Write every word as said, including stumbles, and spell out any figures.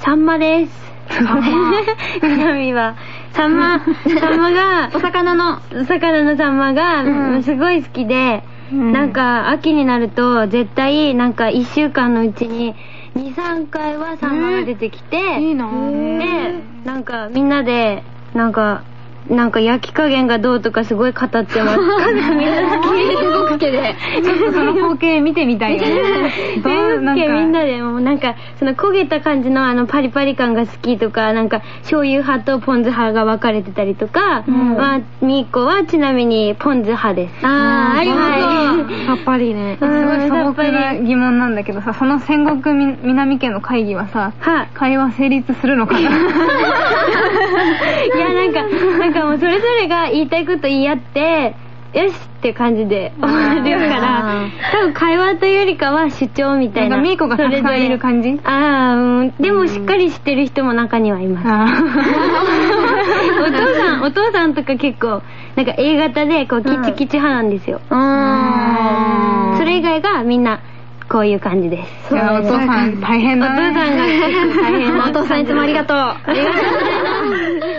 サンマです。サンマ南はサンマサンマがお魚のお魚のサンマが、うん、すごい好きで、うん、なんか秋になると絶対なんかいっしゅうかんのうちに にさんかいはサンマが出てきて、 いいなでなんかみんなでなんかなんか焼き加減がどうとかすごい語ってます。家族みんな好き天国家でちょっとその光景見てみたいよね。 天国家みんなでもうなんかその焦げた感じのあのパリパリ感が好きとか、なんか醤油派とポン酢派が分かれてたりとか、うん、まあみーこはちなみにポン酢派です。 あー、あります。さっぱりね。すごい素朴な疑問なんだけどさ、その戦国み南家の会議はさ、は会話成立するのかな。いやなんかなんかもうそれぞれが言いたいこと言い合ってよしって感じで終わるから、多分会話というよりかは主張みたいな。 なんかミーコがたくさんいる感じ。 ああ、うん、でもしっかり知ってる人も中にはいます。お父さんお父さんとか結構なんか A 型でこうキチキチ派なんですよ。うん、それ以外がみんなこういう感じです。 いやお父さん大変だね。 お父さんが結構大変な。 お父さんいつもありがとう。ありがとうございます。